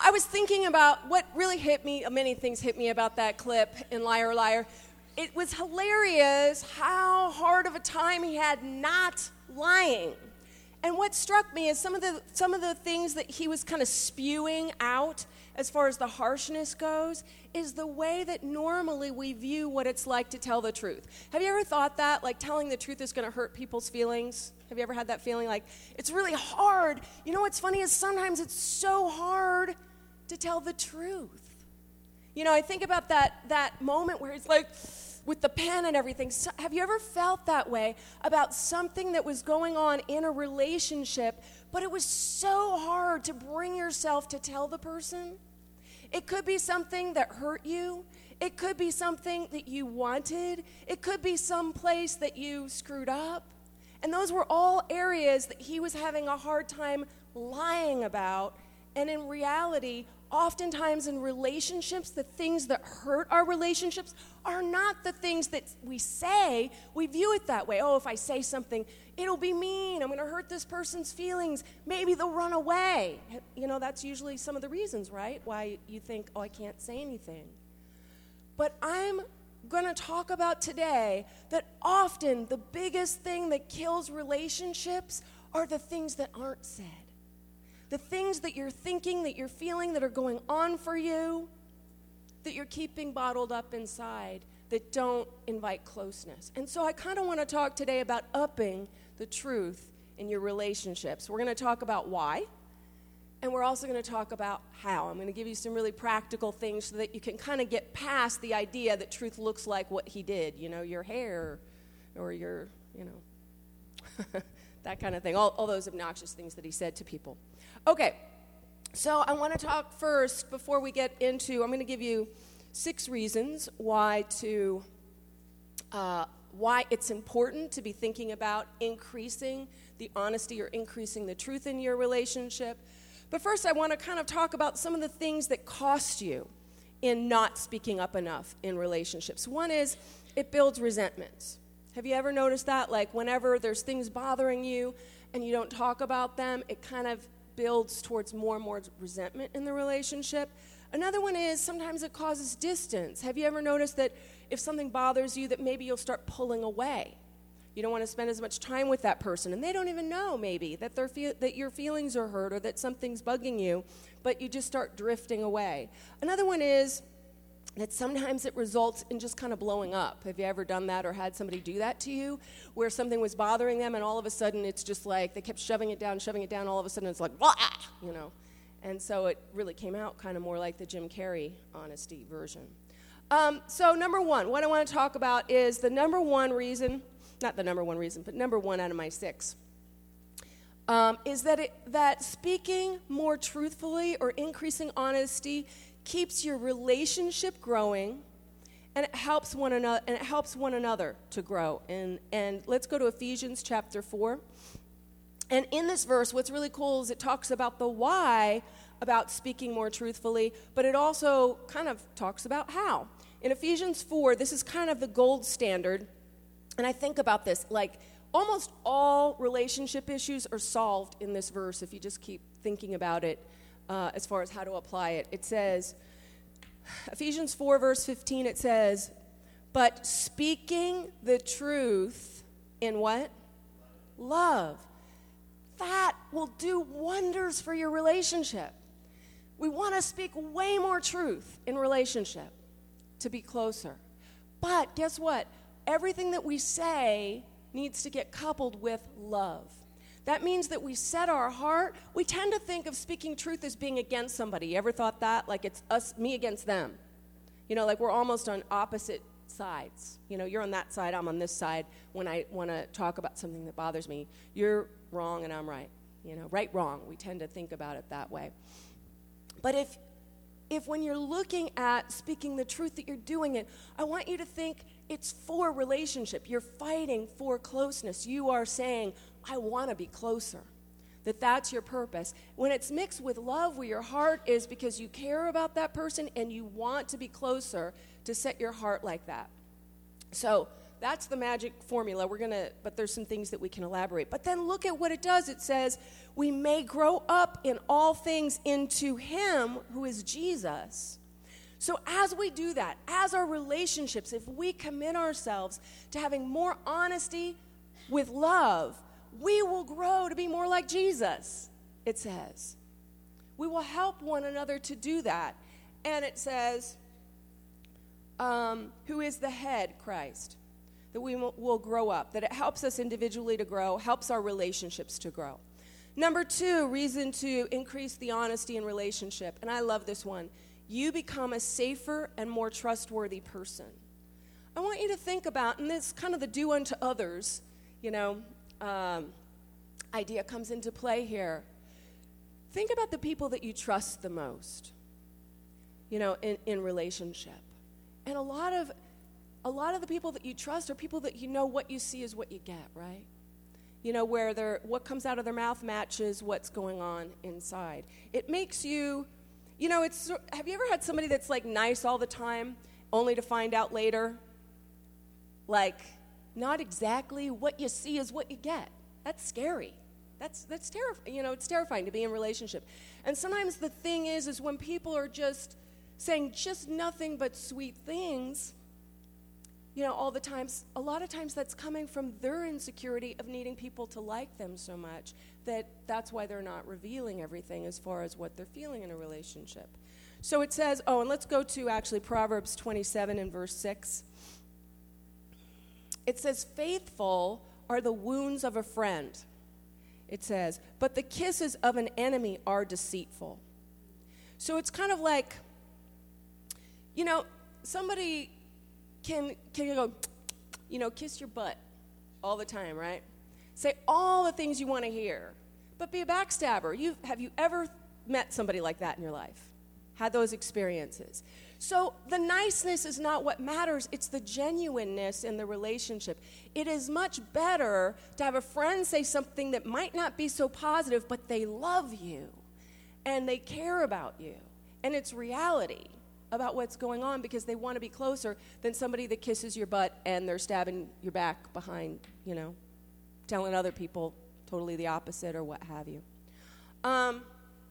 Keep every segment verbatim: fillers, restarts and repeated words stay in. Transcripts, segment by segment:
I was thinking about what really hit me, many things hit me about that clip in Liar Liar. It was hilarious how hard of a time he had not lying. And what struck me is some of the some of the things that he was kind of spewing out as far as the harshness goes is the way that normally we view what it's like to tell the truth. Have you ever thought that? Like telling the truth is going to hurt people's feelings? Have you ever had that feeling like it's really hard? You know what's funny is sometimes it's so hard to tell the truth. You know, I think about that that moment where it's like, with the pen and everything. So, have you ever felt that way about something that was going on in a relationship, but it was so hard to bring yourself to tell the person? It could be something that hurt you. It could be something that you wanted. It could be some place that you screwed up. And those were all areas that he was having a hard time lying about. And in reality, oftentimes in relationships, the things that hurt our relationships are not the things that we say. We view it that way. Oh, if I say something, it'll be mean. I'm going to hurt this person's feelings. Maybe they'll run away. You know, that's usually some of the reasons, right? Why you think, oh, I can't say anything. But I'm going to talk about today that often the biggest thing that kills relationships are the things that aren't said. The things that you're thinking, that you're feeling, that are going on for you, that you're keeping bottled up inside, that don't invite closeness. And so I kind of want to talk today about upping the truth in your relationships. We're going to talk about why, and we're also going to talk about how. I'm going to give you some really practical things so that you can kind of get past the idea that truth looks like what he did, you know, your hair or your, you know, that kind of thing, all, all those obnoxious things that he said to people. Okay, so I want to talk first, before we get into, I'm going to give you six reasons why to, uh, why it's important to be thinking about increasing the honesty or increasing the truth in your relationship. But first, I want to kind of talk about some of the things that cost you in not speaking up enough in relationships. One is it builds resentments. Have you ever noticed that? Like whenever there's things bothering you and you don't talk about them, it kind of builds towards more and more resentment in the relationship. Another one is sometimes it causes distance. Have you ever noticed that if something bothers you, that maybe you'll start pulling away? You don't want to spend as much time with that person, and they don't even know maybe that they're fe- that your feelings are hurt or that something's bugging you, but you just start drifting away. Another one is that sometimes it results in just kind of blowing up. Have you ever done that or had somebody do that to you, where something was bothering them and all of a sudden it's just like they kept shoving it down, shoving it down, all of a sudden it's like, blah, you know. And so it really came out kind of more like the Jim Carrey honesty version. Um, so number one, what I want to talk about is the number one reason, not the number one reason, but number one out of my six, um, is that it, that speaking more truthfully or increasing honesty keeps your relationship growing, and it helps one another and it helps one another to grow. And and let's go to Ephesians chapter four. And in this verse, what's really cool is it talks about the why about speaking more truthfully, but it also kind of talks about how. In Ephesians four, this is kind of the gold standard. And I think about this, like almost all relationship issues are solved in this verse if you just keep thinking about it. Uh, as far as how to apply it. It says, Ephesians four, verse fifteen, it says, but speaking the truth in what? Love. That will do wonders for your relationship. We want to speak way more truth in relationship to be closer. But guess what? Everything that we say needs to get coupled with love. That means that we set our heart. We tend to think of speaking truth as being against somebody. You ever thought that? Like it's us, me against them. You know, like we're almost on opposite sides. You know, you're on that side, I'm on this side. When I want to talk about something that bothers me, you're wrong and I'm right. You know, right, wrong. We tend to think about it that way. But if, if when you're looking at speaking the truth that you're doing it, I want you to think it's for relationship. You're fighting for closeness. You are saying, I want to be closer, that that's your purpose. When it's mixed with love, where your heart is because you care about that person and you want to be closer, to set your heart like that. So that's the magic formula. We're going to, but there's some things that we can elaborate. But then look at what it does. It says, we may grow up in all things into him who is Jesus. So as we do that, as our relationships, if we commit ourselves to having more honesty with love, we will grow to be more like Jesus, it says. We will help one another to do that. And it says, um, who is the head, Christ, that we will, will grow up, that it helps us individually to grow, helps our relationships to grow. Number two, reason to increase the honesty in relationship, and I love this one. You become a safer and more trustworthy person. I want you to think about, and this kind of the do unto others, you know, um, idea comes into play here. Think about the people that you trust the most, you know, in, in relationship. And a lot of a lot of the people that you trust are people that you know what you see is what you get, right? You know, where they're, what comes out of their mouth matches what's going on inside. It makes you, you know, it's, have you ever had somebody that's like nice all the time, only to find out later, like, not exactly what you see is what you get? That's scary. That's that's terrifying. You know, it's terrifying to be in a relationship. And sometimes the thing is, is when people are just saying just nothing but sweet things, you know, all the times, a lot of times that's coming from their insecurity of needing people to like them so much that that's why they're not revealing everything as far as what they're feeling in a relationship. So it says, oh, and let's go to actually Proverbs twenty-seven and verse six. It says, faithful are the wounds of a friend. It says, but the kisses of an enemy are deceitful. So it's kind of like, you know, somebody can, can go, you know, kiss your butt all the time, right? Say all the things you want to hear, but be a backstabber. You, have you ever met somebody like that in your life? Had those experiences? So the niceness is not what matters. It's the genuineness in the relationship. It is much better to have a friend say something that might not be so positive, but they love you and they care about you. And it's reality about what's going on because they want to be closer than somebody that kisses your butt and they're stabbing your back behind, you know, telling other people totally the opposite or what have you. Um,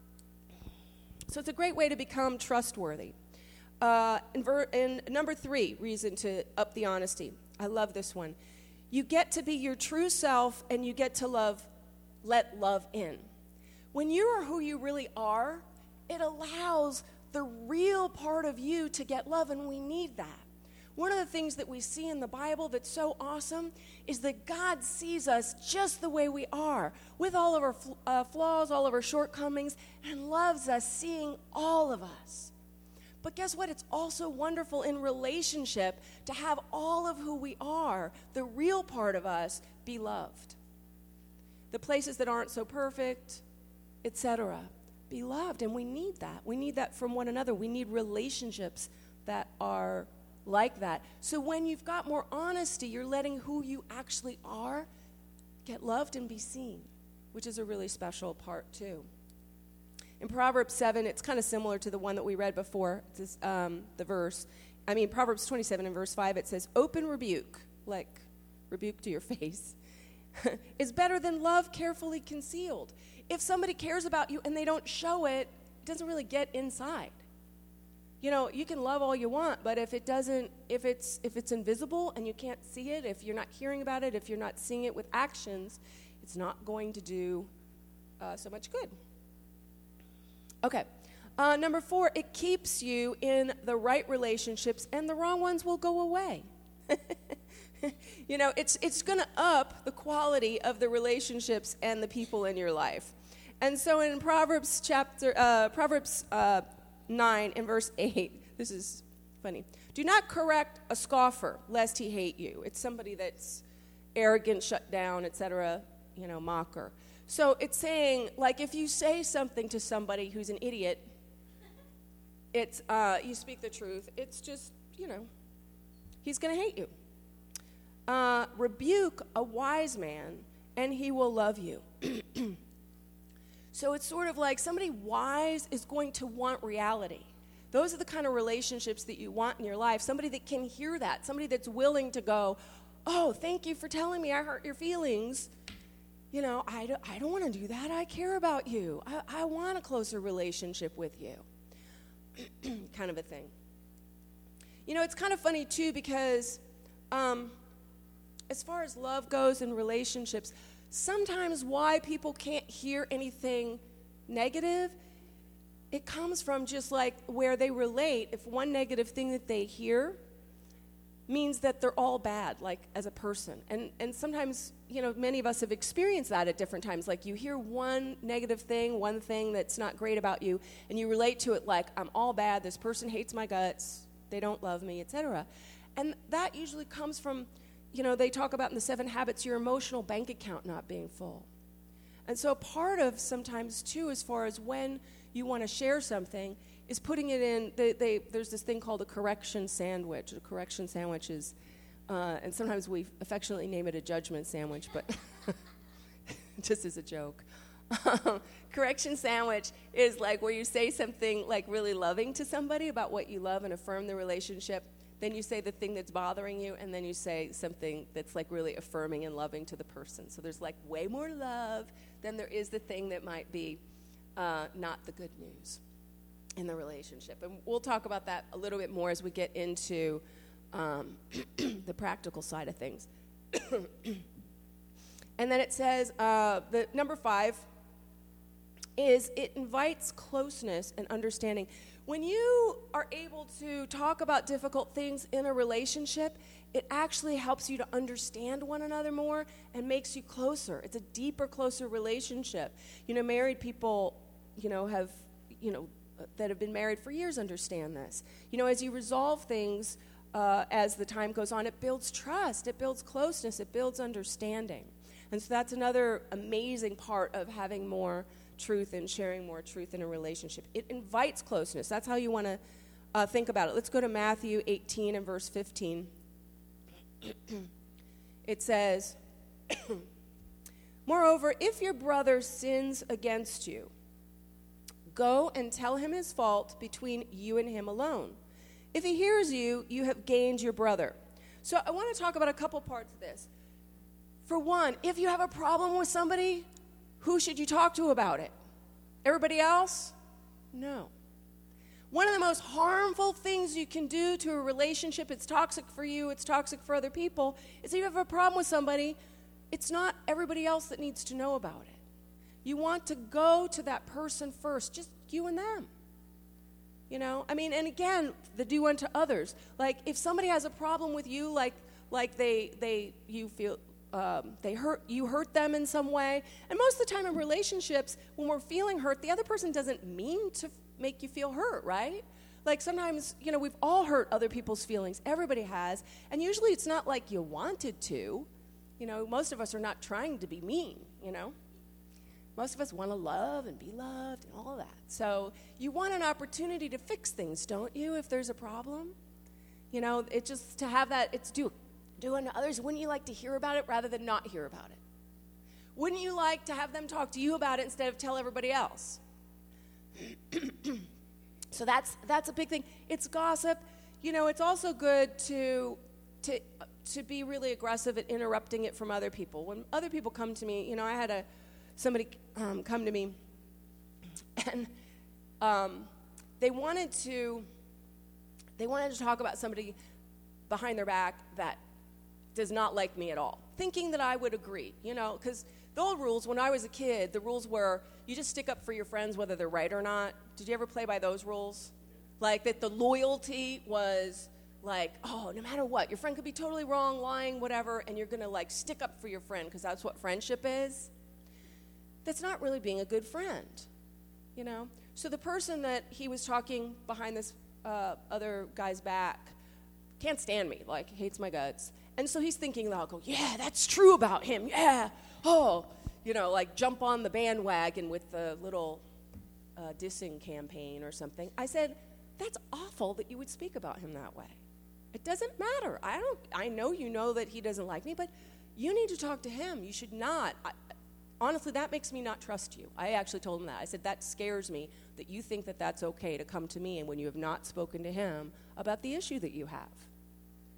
so it's a great way to become trustworthy. Uh, in, ver- in number three, reason to up the honesty. I love this one. You get to be your true self and you get to love, let love in. When you are who you really are, it allows the real part of you to get love, and we need that. One of the things that we see in the Bible that's so awesome is that God sees us just the way we are, with all of our fl- uh, flaws, all of our shortcomings, and loves us, seeing all of us. But guess what? It's also wonderful in relationship to have all of who we are, the real part of us, be loved. The places that aren't so perfect, et cetera, be loved. And we need that. We need that from one another. We need relationships that are like that. So when you've got more honesty, you're letting who you actually are get loved and be seen, which is a really special part too. In Proverbs seven, it's kind of similar to the one that we read before, it's, um, the verse. I mean, Proverbs twenty-seven and verse five, it says, open rebuke, like rebuke to your face, is better than love carefully concealed. If somebody cares about you and they don't show it, it doesn't really get inside. You know, you can love all you want, but if it doesn't, if it's if it's invisible and you can't see it, if you're not hearing about it, if you're not seeing it with actions, it's not going to do uh, so much good. Okay, uh, number four, it keeps you in the right relationships and the wrong ones will go away. You know, it's it's going to up the quality of the relationships and the people in your life. And so in Proverbs chapter, uh, Proverbs uh, nine and verse eight, this is funny. Do not correct a scoffer, lest he hate you. It's somebody that's arrogant, shut down, et cetera, you know, mocker. So it's saying, like, if you say something to somebody who's an idiot, it's, uh, you speak the truth, it's just, you know, he's going to hate you. Uh, rebuke a wise man, and he will love you. So it's sort of like somebody wise is going to want reality. Those are the kind of relationships that you want in your life. Somebody that can hear that. Somebody that's willing to go, oh, thank you for telling me I hurt your feelings. You know, I don't, I don't want to do that. I care about you. I, I want a closer relationship with you. Kind of a thing. You know, it's kind of funny, too, because um, as far as love goes in relationships, sometimes why people can't hear anything negative, it comes from just like where they relate. If one negative thing that they hear means that they're all bad, like as a person. And and sometimes, you know, many of us have experienced that at different times. Like you hear one negative thing, one thing that's not great about you, and you relate to it like, I'm all bad, this person hates my guts, they don't love me, et cetera. And that usually comes from, you know, they talk about in the Seven Habits, your emotional bank account not being full. And so part of sometimes, too, as far as when you want to share something, is putting it in, they, they, there's this thing called a correction sandwich. A correction sandwich is, uh, and sometimes we affectionately name it a judgment sandwich, but just as a joke. Correction sandwich is like where you say something like really loving to somebody about what you love and affirm the relationship. Then you say the thing that's bothering you, and then you say something that's like really affirming and loving to the person. So there's like way more love than there is the thing that might be uh, not the good news in the relationship. And we'll talk about that a little bit more as we get into um, the practical side of things. And then it says, uh, the number five is it invites closeness and understanding. When you are able to talk about difficult things in a relationship, it actually helps you to understand one another more and makes you closer. It's a deeper, closer relationship. You know, married people, you know, have, you know, that have been married for years understand this. You know, as you resolve things uh, as the time goes on, it builds trust, it builds closeness, it builds understanding. And so that's another amazing part of having more truth and sharing more truth in a relationship. It invites closeness. That's how you want to uh, think about it. Let's go to Matthew eighteen and verse fifteen. It says, moreover, if your brother sins against you, go and tell him his fault between you and him alone. If he hears you, you have gained your brother. So I want to talk about a couple parts of this. For one, if you have a problem with somebody, who should you talk to about it? Everybody else? No. One of the most harmful things you can do to a relationship, it's toxic for you, it's toxic for other people, is if you have a problem with somebody, it's not everybody else that needs to know about it. You want to go to that person first, just you and them. You know, I mean, and again, the do unto others. Like, if somebody has a problem with you, like, like they, they, you feel, um, they hurt, you hurt them in some way. And most of the time in relationships, when we're feeling hurt, the other person doesn't mean to make you feel hurt, right? Like sometimes, you know, we've all hurt other people's feelings. Everybody has. And usually it's not like you wanted to. You know, most of us are not trying to be mean, you know. Most of us want to love and be loved and all of that. So you want an opportunity to fix things, don't you, if there's a problem? You know, it just to have that, it's do, do unto others. Wouldn't you like to hear about it rather than not hear about it? Wouldn't you like to have them talk to you about it instead of tell everybody else? So that's that's a big thing. It's gossip. You know, it's also good to to to be really aggressive at interrupting it from other people. When other people come to me, you know, I had a somebody um, come to me, and um, they wanted to they wanted to talk about somebody behind their back that does not like me at all, thinking that I would agree. You know, because the old rules, when I was a kid, the rules were you just stick up for your friends whether they're right or not. Did you ever play by those rules? Like that the loyalty was like, oh, no matter what, your friend could be totally wrong, lying, whatever, and you're going to like stick up for your friend because that's what friendship is. That's not really being a good friend, you know? So the person that he was talking behind this uh, other guy's back can't stand me, like hates my guts. And so he's thinking, I'll go, yeah, that's true about him, yeah. Oh, you know, like jump on the bandwagon with the little uh, dissing campaign or something. I said, that's awful that you would speak about him that way. It doesn't matter. I don't. I know you know that he doesn't like me, but you need to talk to him. You should not. I, honestly, that makes me not trust you. I actually told him that. I said, that scares me that you think that that's okay to come to me and when you have not spoken to him about the issue that you have.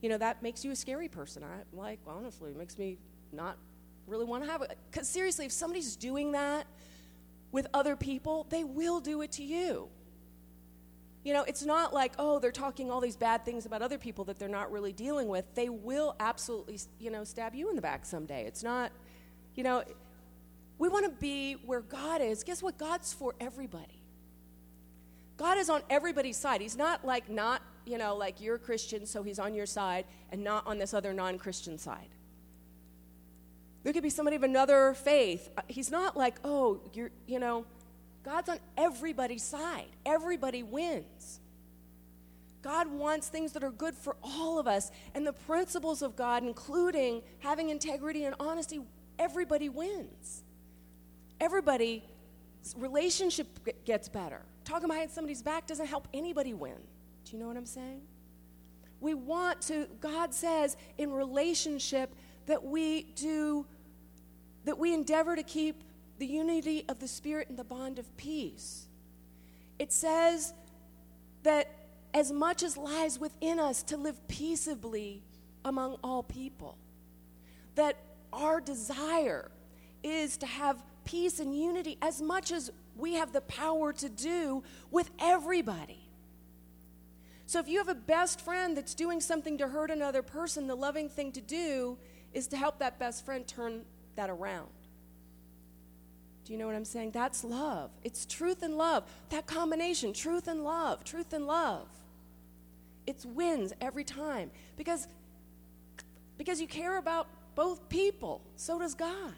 you know, that makes you a scary person. I like, honestly, it makes me not really want to have it. Because seriously, if somebody's doing that with other people, they will do it to you. You know, it's not like, oh, they're talking all these bad things about other people that they're not really dealing with. They will absolutely, you know, stab you in the back someday. It's not, you know, we want to be where God is. Guess what? God's for everybody. God is on everybody's side. He's not like not, you know, like you're a Christian, so he's on your side and not on this other non-Christian side. There could be somebody of another faith. He's not like, oh, you're, you know, God's on everybody's side. Everybody wins. God wants things that are good for all of us. And the principles of God, including having integrity and honesty, everybody wins. Everybody's relationship gets better. Talking behind somebody's back doesn't help anybody win. Do you know what I'm saying? We want to, God says in relationship that we do, that we endeavor to keep the unity of the Spirit and the bond of peace. It says that as much as lies within us to live peaceably among all people, that our desire is to have peace and unity as much as we have the power to do with everybody. So if you have a best friend that's doing something to hurt another person, the loving thing to do is to help that best friend turn that around. Do you know what I'm saying? That's love. It's truth and love. That combination, truth and love, truth and love. It wins every time because, because you care about both people. So does God.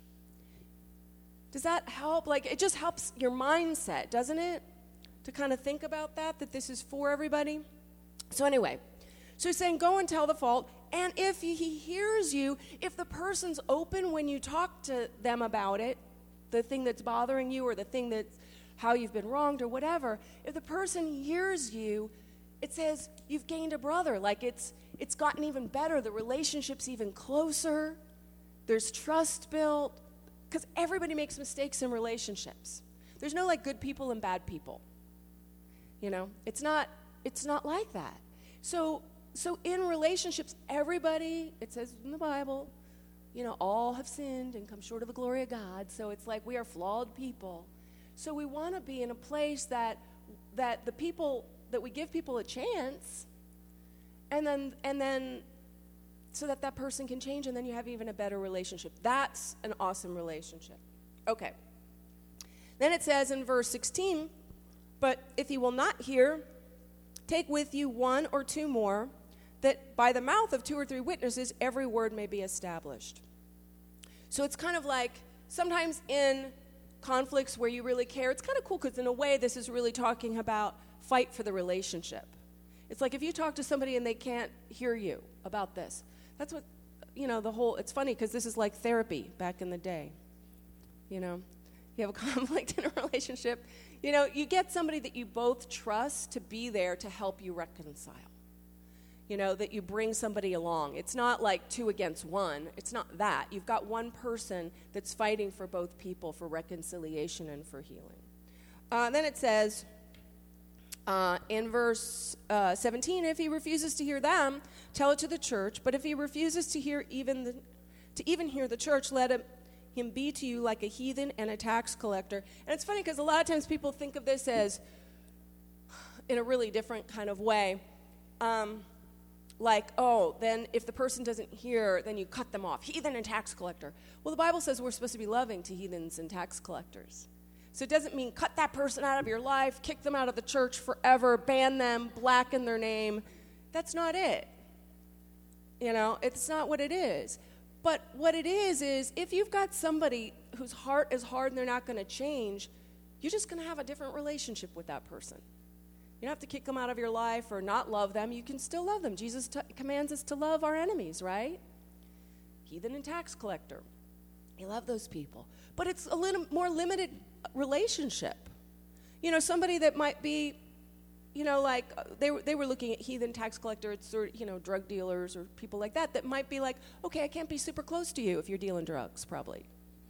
Does that help? Like, it just helps your mindset, doesn't it? To kind of think about that, that this is for everybody. So anyway, so he's saying, go and tell the fault. And if he hears you, if the person's open when you talk to them about it, the thing that's bothering you or the thing that's how you've been wronged or whatever, if the person hears you, it says you've gained a brother. Like it's it's gotten even better. The relationship's even closer. There's trust built. Because everybody makes mistakes in relationships. There's no like good people and bad people. You know, it's not it's not like that. So so in relationships, everybody, it says in the Bible, you know, all have sinned and come short of the glory of God. So it's like we are flawed people. So we want to be in a place that that the people that we give people a chance, and then and then so that that person can change, and then you have even a better relationship. That's an awesome relationship. Okay. Then it says in verse sixteen, but if he will not hear, take with you one or two more, that by the mouth of two or three witnesses every word may be established. So it's kind of like sometimes in conflicts where you really care, it's kind of cool because in a way this is really talking about fight for the relationship. It's like if you talk to somebody and they can't hear you about this, that's what, you know, the whole, it's funny because this is like therapy back in the day. You know, you have a conflict in a relationship, you know, you get somebody that you both trust to be there to help you reconcile. You know, that you bring somebody along. It's not like two against one. It's not that. You've got one person that's fighting for both people for reconciliation and for healing. Uh, then it says uh, in verse uh, seventeen, if he refuses to hear them, tell it to the church. But if he refuses to hear even the, to even hear the church, let him, him be to you like a heathen and a tax collector. And it's funny because a lot of times people think of this as in a really different kind of way. Um, Like, oh, then if the person doesn't hear, then you cut them off. Heathen and tax collector. Well, the Bible says we're supposed to be loving to heathens and tax collectors. So it doesn't mean cut that person out of your life, kick them out of the church forever, ban them, blacken their name. That's not it. You know, it's not what it is. But what it is is if you've got somebody whose heart is hard and they're not going to change, you're just going to have a different relationship with that person. You don't have to kick them out of your life or not love them. You can still love them. Jesus t- commands us to love our enemies, right? Heathen and tax collector. You love those people. But it's a little more limited relationship. You know, somebody that might be, you know, like uh, they, were, they were looking at heathen tax collectors or, you know, drug dealers or people like that that might be like, okay, I can't be super close to you if you're dealing drugs, probably.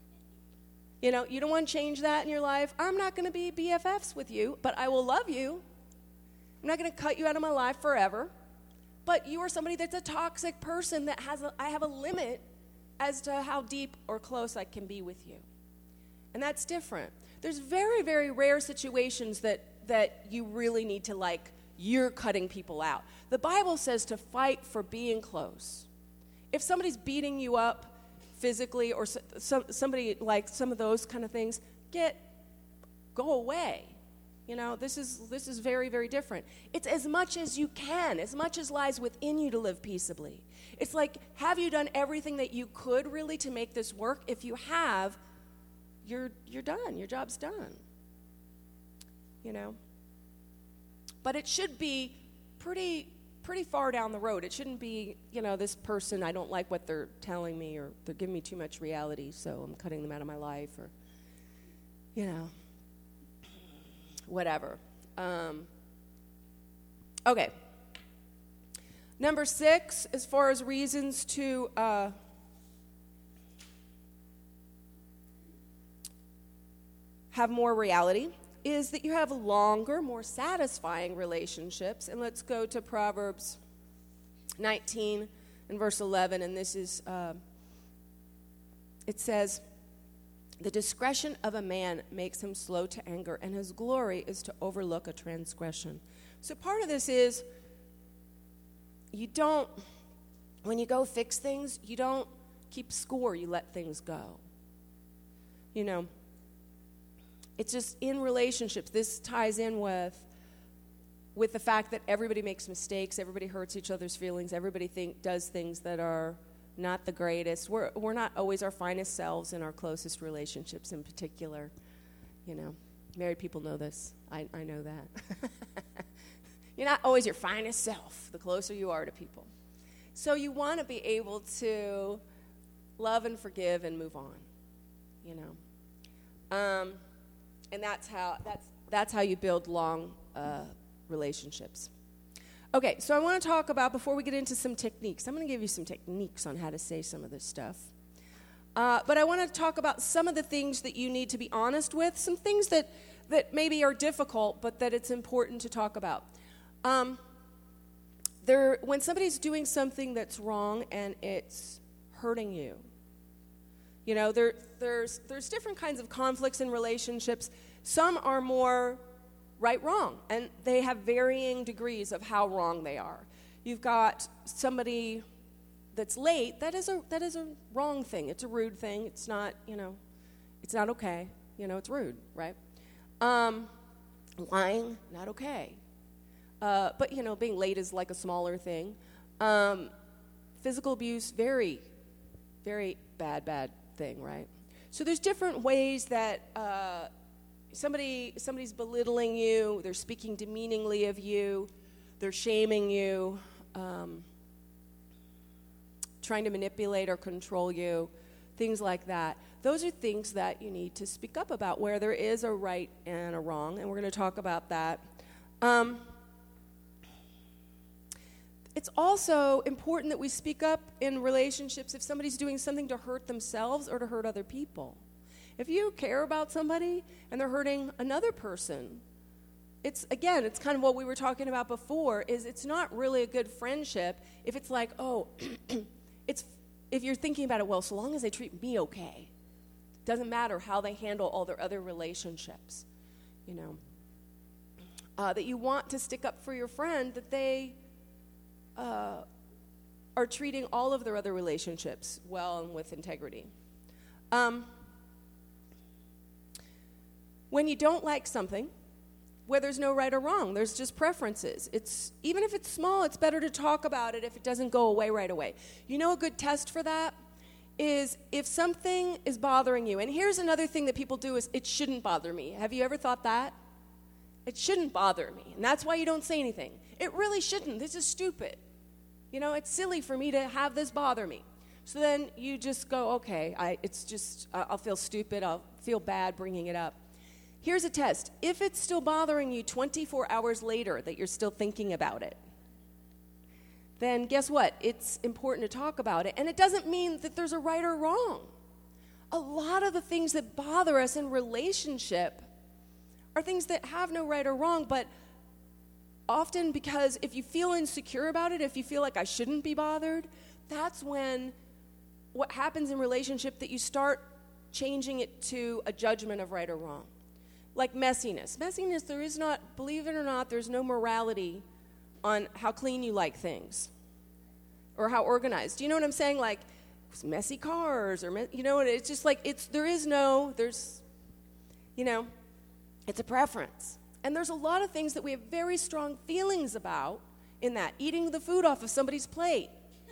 You know, you don't want to change that in your life. I'm not going to be B F Fs with you, but I will love you. I'm not going to cut you out of my life forever, but you are somebody that's a toxic person that has a, I have a limit as to how deep or close I can be with you. And that's different. There's very, very rare situations that, that you really need to, like, you're cutting people out. The Bible says to fight for being close. If somebody's beating you up physically or so, some, somebody, like some of those kind of things, get, go away. You know, this is this is very, very different. It's as much as you can, as much as lies within you to live peaceably. It's like, have you done everything that you could really to make this work? If you have, you're you're done. Your job's done. You know? But it should be pretty pretty far down the road. It shouldn't be, you know, this person, I don't like what they're telling me, or they're giving me too much reality, so I'm cutting them out of my life, or, you know, whatever. Um, okay. Number six, as far as reasons to uh, have more reality, is that you have longer, more satisfying relationships. And let's go to Proverbs nineteen and verse eleven. And this is, uh, it says, the discretion of a man makes him slow to anger, and his glory is to overlook a transgression. So part of this is, you don't, when you go fix things, you don't keep score, you let things go. You know, it's just in relationships, this ties in with, with the fact that everybody makes mistakes, everybody hurts each other's feelings, everybody think, does things that are not the greatest. We're we're not always our finest selves in our closest relationships in particular. You know, married people know this. I, I know that. You're not always your finest self the closer you are to people. So you want to be able to love and forgive and move on, you know. Um, and that's how that's that's how you build long uh, relationships. Okay, so I want to talk about, before we get into some techniques, I'm going to give you some techniques on how to say some of this stuff. Uh, but I want to talk about some of the things that you need to be honest with, some things that, that maybe are difficult, but that it's important to talk about. Um, there, when somebody's doing something that's wrong and it's hurting you, you know, there, there's, there's different kinds of conflicts in relationships. Some are more right, wrong, and they have varying degrees of how wrong they are. You've got somebody that's late. That is a that is a wrong thing. It's a rude thing. It's not, you know, it's not okay. You know, it's rude, right? Um, lying, not okay. Uh, but you know, being late is like a smaller thing. Um, physical abuse, very, very bad, bad thing, right? So there's different ways that. Uh, Somebody, somebody's belittling you, they're speaking demeaningly of you, they're shaming you, um, trying to manipulate or control you, things like that. Those are things that you need to speak up about, where there is a right and a wrong, and we're going to talk about that. Um, it's also important that we speak up in relationships if somebody's doing something to hurt themselves or to hurt other people. If you care about somebody and they're hurting another person, it's, again, it's kind of what we were talking about before, is it's not really a good friendship if it's like, oh, it's if you're thinking about it, well, so long as they treat me okay, doesn't matter how they handle all their other relationships, you know. Uh, that you want to stick up for your friend, that they uh, are treating all of their other relationships well and with integrity. Um... When you don't like something, where there's no right or wrong, there's just preferences. It's even if it's small, it's better to talk about it if it doesn't go away right away. You know, a good test for that is if something is bothering you. And here's another thing that people do is, it shouldn't bother me. Have you ever thought that? It shouldn't bother me. And that's why you don't say anything. It really shouldn't. This is stupid. You know, it's silly for me to have this bother me. So then you just go, okay, I, it's just, uh, I'll feel stupid. I'll feel bad bringing it up. Here's a test. If it's still bothering you twenty-four hours later that you're still thinking about it, then guess what? It's important to talk about it. And it doesn't mean that there's a right or wrong. A lot of the things that bother us in relationship are things that have no right or wrong, but often because if you feel insecure about it, if you feel like I shouldn't be bothered, that's when what happens in relationship that you start changing it to a judgment of right or wrong. Like messiness. Messiness, there is not, believe it or not, there's no morality on how clean you like things or how organized. Do you know what I'm saying? Like messy cars or, me- you know, it's just like, it's there is no, there's, you know, it's a preference. And there's a lot of things that we have very strong feelings about in that. Eating the food off of somebody's plate.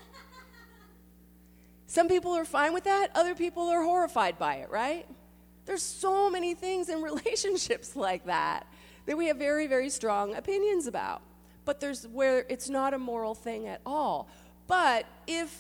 Some people are fine with that. Other people are horrified by it, right? There's so many things in relationships like that that we have very, very strong opinions about. But there's where it's not a moral thing at all. But if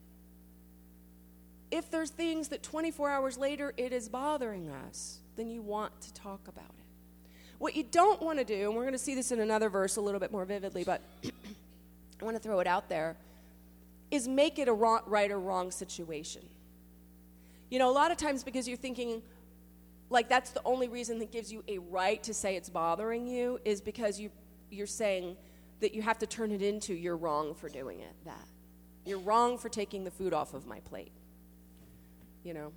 if there's things that twenty-four hours later it is bothering us, then you want to talk about it. What you don't want to do, and we're going to see this in another verse a little bit more vividly, but I want to throw it out there, is make it a wrong, right or wrong situation. You know, a lot of times because you're thinking, like that's the only reason that gives you a right to say it's bothering you is because you, you're saying that you have to turn it into you're wrong for doing it, that. You're wrong for taking the food off of my plate, you know,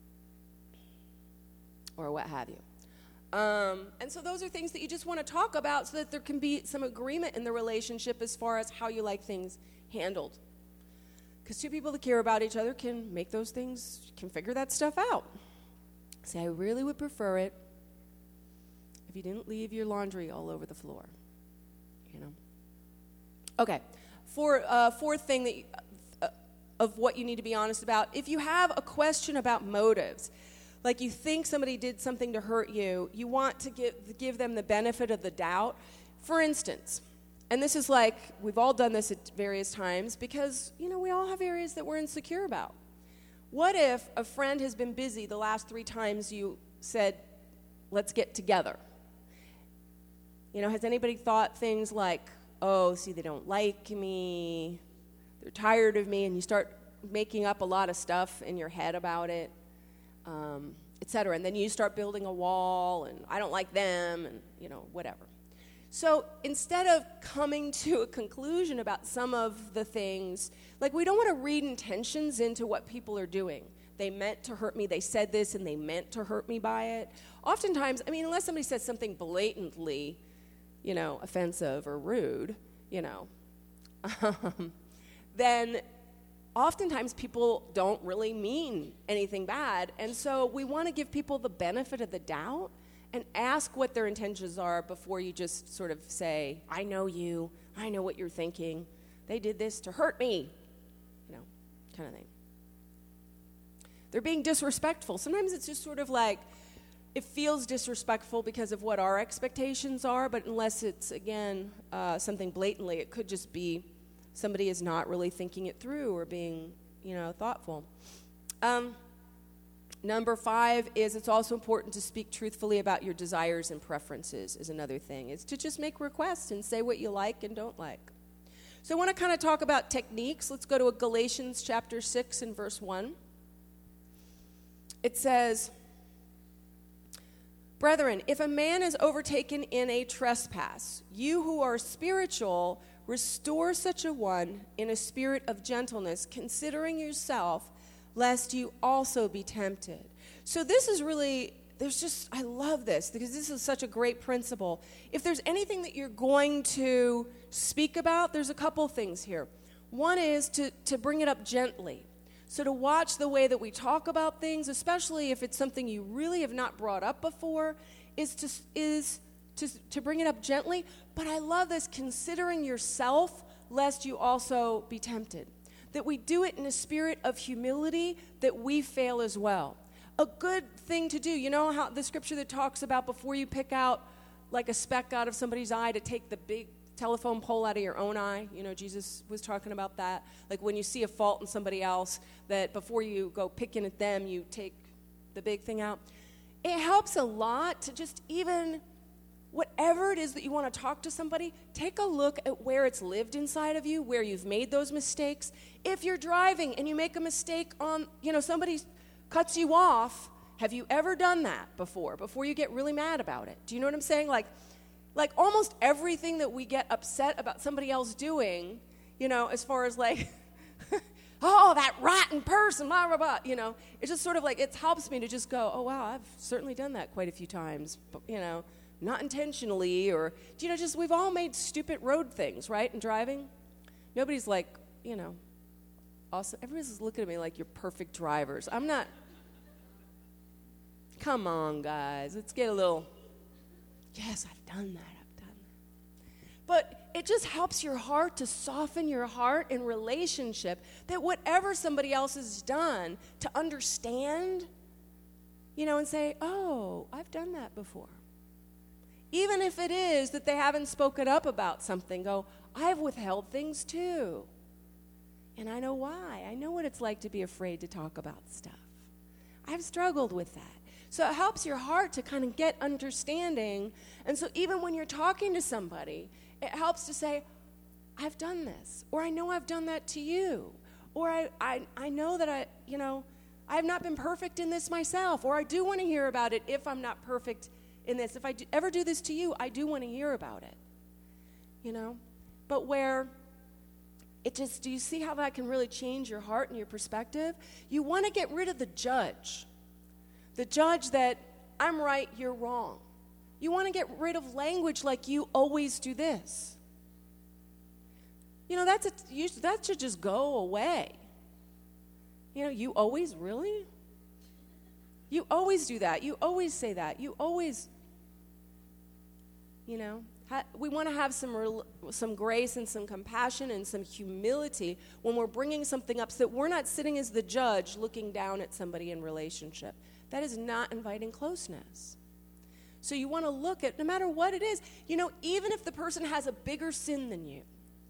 or what have you. Um, and so those are things that you just want to talk about so that there can be some agreement in the relationship as far as how you like things handled. Because two people that care about each other can make those things, can figure that stuff out. Say, I really would prefer it if you didn't leave your laundry all over the floor, you know. Okay, For, uh, fourth thing that you, uh, of what you need to be honest about, if you have a question about motives, like you think somebody did something to hurt you, you want to give, give them the benefit of the doubt. For instance, and this is like, we've all done this at various times because, you know, we all have areas that we're insecure about. What if a friend has been busy the last three times you said, let's get together? You know, has anybody thought things like, oh, see, they don't like me, they're tired of me, and you start making up a lot of stuff in your head about it, um, et cetera. And then you start building a wall, and I don't like them, and, you know, whatever. So instead of coming to a conclusion about some of the things, like we don't want to read intentions into what people are doing. They meant to hurt me, they said this, and they meant to hurt me by it. Oftentimes, I mean, unless somebody says something blatantly, you know, offensive or rude, you know, um, then oftentimes people don't really mean anything bad. And so we want to give people the benefit of the doubt and ask what their intentions are before you just sort of say, I know you, I know what you're thinking. They did this to hurt me, you know, kind of thing. They're being disrespectful. Sometimes it's just sort of like, it feels disrespectful because of what our expectations are, but unless it's, again, uh, something blatantly, it could just be somebody is not really thinking it through or being, you know, thoughtful. Um, number five is it's also important to speak truthfully about your desires and preferences is another thing. It's to just make requests and say what you like and don't like. So I want to kind of talk about techniques. Let's go to Galatians chapter six and verse one. It says, Brethren, if a man is overtaken in a trespass, you who are spiritual, restore such a one in a spirit of gentleness, considering yourself, lest you also be tempted. So this is really, there's just, I love this, because this is such a great principle. If there's anything that you're going to speak about, there's a couple things here. One is to, to bring it up gently. So to watch the way that we talk about things, especially if it's something you really have not brought up before, is to is to, to bring it up gently. But I love this, considering yourself, lest you also be tempted. That we do it in a spirit of humility, that we fail as well. A good thing to do, you know how the scripture that talks about before you pick out like a speck out of somebody's eye to take the big telephone pole out of your own eye. You know, Jesus was talking about that. Like when you see a fault in somebody else, that before you go picking at them, you take the big thing out. It helps a lot to just even, whatever it is that you want to talk to somebody, take a look at where it's lived inside of you, where you've made those mistakes. If you're driving and you make a mistake on, you know, somebody cuts you off, have you ever done that before, before you get really mad about it? Do you know what I'm saying? Like, like almost everything that we get upset about somebody else doing, you know, as far as like, oh, that rotten person, blah, blah, blah, you know, it's just sort of like, it helps me to just go, oh, wow, I've certainly done that quite a few times, but, you know, not intentionally, or, you know, just we've all made stupid road things, right, in driving. Nobody's like, you know, also, everybody's looking at me like you're perfect drivers. I'm not. Come on, guys, let's get a little, yes, I've done that, I've done that. But it just helps your heart to soften your heart in relationship, that whatever somebody else has done, to understand, you know, and say, oh, I've done that before. Even if it is that they haven't spoken up about something, go, I've withheld things too. And I know why. I know what it's like to be afraid to talk about stuff. I've struggled with that. So it helps your heart to kind of get understanding. And so even when you're talking to somebody, it helps to say, I've done this. Or I know I've done that to you. Or I, I, I know that I, you know, I have not been perfect in this myself. Or I do want to hear about it if I'm not perfect in this. If I do, ever do this to you, I do want to hear about it. You know? But where it just, do you see how that can really change your heart and your perspective? You want to get rid of the judge. The judge that I'm right, you're wrong. You want to get rid of language like you always do this. You know, that's a, you, that should just go away. You know, you always, really? You always do that. You always say that. You always, you know, ha, we want to have some some grace and some compassion and some humility when we're bringing something up so that we're not sitting as the judge looking down at somebody in relationship. That is not inviting closeness. So you want to look at, no matter what it is, you know, even if the person has a bigger sin than you,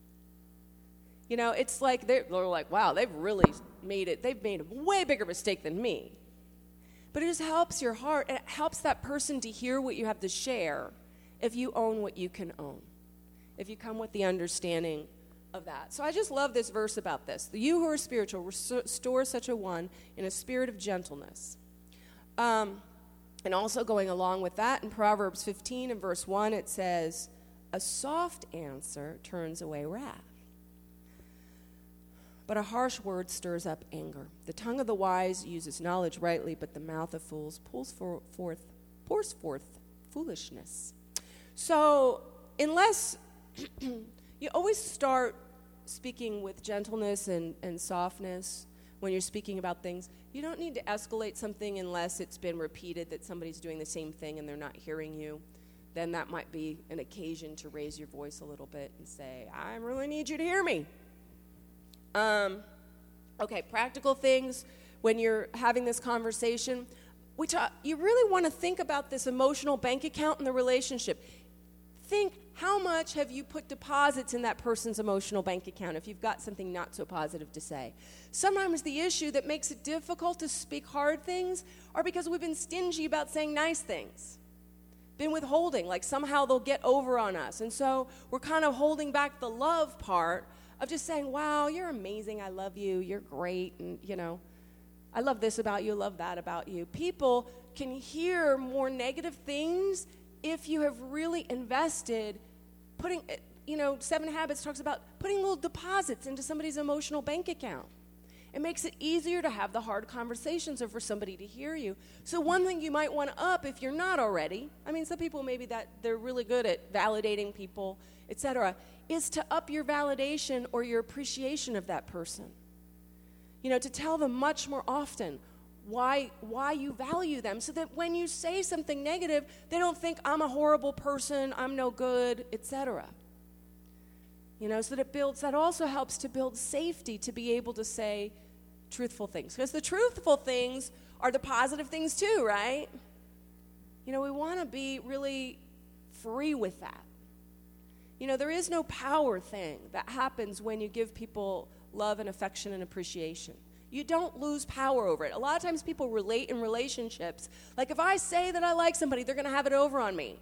you know, it's like they're, they're like, wow, they've really made it, they've made a way bigger mistake than me. But it just helps your heart, and it helps that person to hear what you have to share if you own what you can own, if you come with the understanding of that. So I just love this verse about this. The you who are spiritual, restore such a one in a spirit of gentleness. Um, and also going along with that, in Proverbs fifteen and verse one, it says, a soft answer turns away wrath, but a harsh word stirs up anger. The tongue of the wise uses knowledge rightly, but the mouth of fools pulls for, forth, pours forth foolishness. So unless you always start speaking with gentleness and, and softness when you're speaking about things, you don't need to escalate something unless it's been repeated that somebody's doing the same thing and they're not hearing you. Then that might be an occasion to raise your voice a little bit and say, I really need you to hear me. Um, okay, practical things when you're having this conversation. We talk, you really want to think about this emotional bank account in the relationship. Think, how much have you put deposits in that person's emotional bank account if you've got something not so positive to say? Sometimes the issue that makes it difficult to speak hard things are because we've been stingy about saying nice things. Been withholding, like somehow they'll get over on us. And so we're kind of holding back the love part of just saying, wow, you're amazing, I love you, you're great, and, you know, I love this about you, love that about you. People can hear more negative things if you have really invested putting, you know, Seven Habits talks about putting little deposits into somebody's emotional bank account. It makes it easier to have the hard conversations or for somebody to hear you. So one thing you might want to up if you're not already, I mean, some people maybe that they're really good at validating people, et cetera, is to up your validation or your appreciation of that person. You know, to tell them much more often why why you value them, so that when you say something negative, they don't think I'm a horrible person, I'm no good, et cetera. You know, so that it builds, that also helps to build safety to be able to say truthful things. Because the truthful things are the positive things too, right? You know, we want to be really free with that. You know, there is no power thing that happens when you give people love and affection and appreciation. You don't lose power over it. A lot of times people relate in relationships. Like if I say that I like somebody, they're going to have it over on me.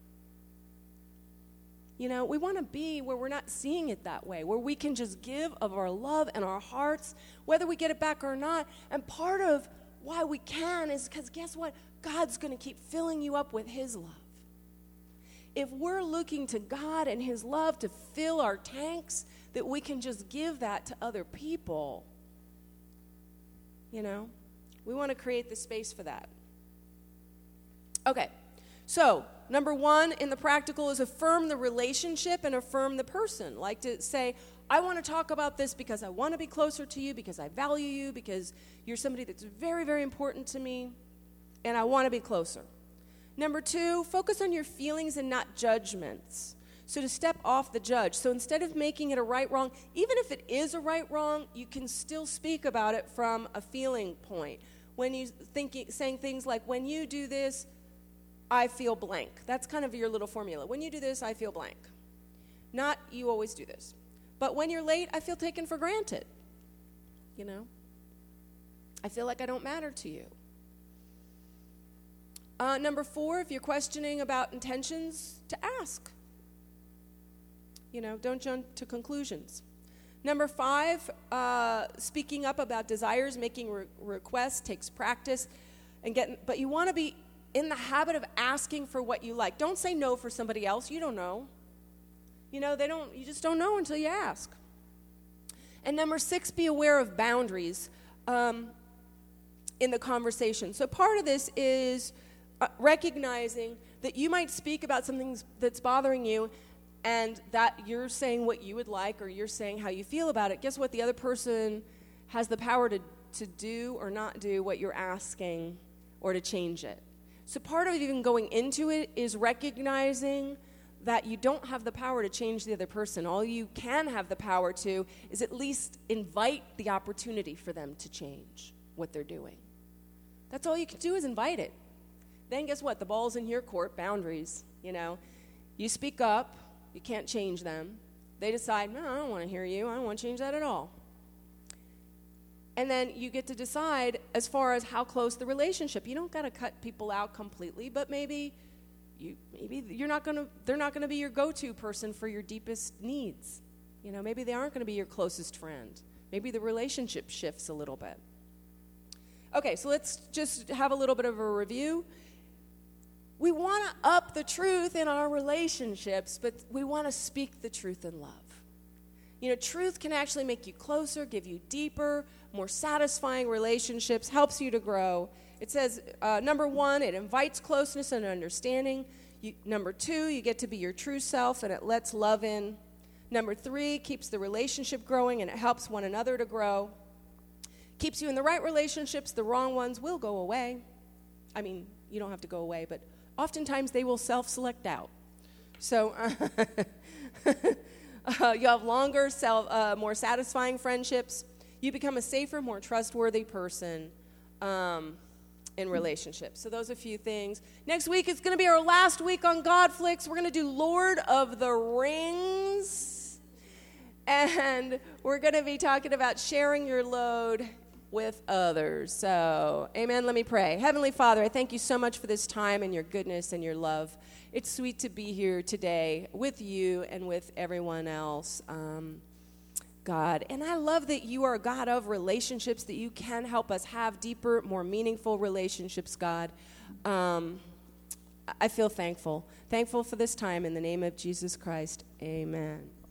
You know, we want to be where we're not seeing it that way, where we can just give of our love and our hearts, whether we get it back or not. And part of why we can is because guess what? God's going to keep filling you up with his love. if we're looking to God and his love to fill our tanks, that we can just give that to other people. You know, we want to create the space for that. Okay, so number one in the practical is affirm the relationship and affirm the person. Like to say, I want to talk about this because I want to be closer to you, because I value you, because you're somebody that's very, very important to me, and I want to be closer. Number two, focus on your feelings and not judgments. So to step off the judge. So instead of making it a right wrong, even if it is a right wrong, you can still speak about it from a feeling point. When you think saying things like, when you do this, I feel blank. That's kind of your little formula. When you do this, I feel blank. Not you always do this. But when you're late, I feel taken for granted. You know? I feel like I don't matter to you. Uh, number four, if you're questioning about intentions, to ask. You know, don't jump to conclusions. Number five, uh, speaking up about desires, making re- requests takes practice, and getting. But you want to be in the habit of asking for what you like. Don't say no for somebody else. You don't know. You know, they don't. You just don't know until you ask. And number six, be aware of boundaries um, in the conversation. So part of this is uh, recognizing that you might speak about something that's bothering you, and that you're saying what you would like, or you're saying how you feel about it. Guess what? The other person has the power to, to do or not do what you're asking, or to change it. So part of even going into it is recognizing that you don't have the power to change the other person. All you can have the power to is at least invite the opportunity for them to change what they're doing. That's all you can do, is invite it. Then guess what? The ball's in your court, boundaries, you know. You speak up. You can't change them. They decide, no, I don't want to hear you. I don't want to change that at all. And then you get to decide as far as how close the relationship. You don't got to cut people out completely, but maybe you maybe you're not going to they're not going to be your go-to person for your deepest needs. You know, maybe they aren't going to be your closest friend. Maybe the relationship shifts a little bit. Okay, so let's just have a little bit of a review. We want to up the truth in our relationships, but we want to speak the truth in love. You know, truth can actually make you closer, give you deeper, more satisfying relationships, helps you to grow. It says, uh, number one, it invites closeness and understanding. You, number two, you get to be your true self, and it lets love in. Number three, keeps the relationship growing, and it helps one another to grow. Keeps you in the right relationships. The wrong ones will go away. I mean, you don't have to go away, but oftentimes they will self-select out. So uh, uh, you have longer, self, uh, more satisfying friendships. You become a safer, more trustworthy person um, in relationships. So those are a few things. Next week, it's going to be our last week on Godflix. We're going to do Lord of the Rings. And we're going to be talking about sharing your load with others. So, amen. Let me pray. Heavenly Father, I thank you so much for this time and your goodness and your love. It's sweet to be here today with you and with everyone else, um, God. And I love that you are a God of relationships, that you can help us have deeper, more meaningful relationships, God. Um, I feel thankful. Thankful for this time in the name of Jesus Christ. Amen.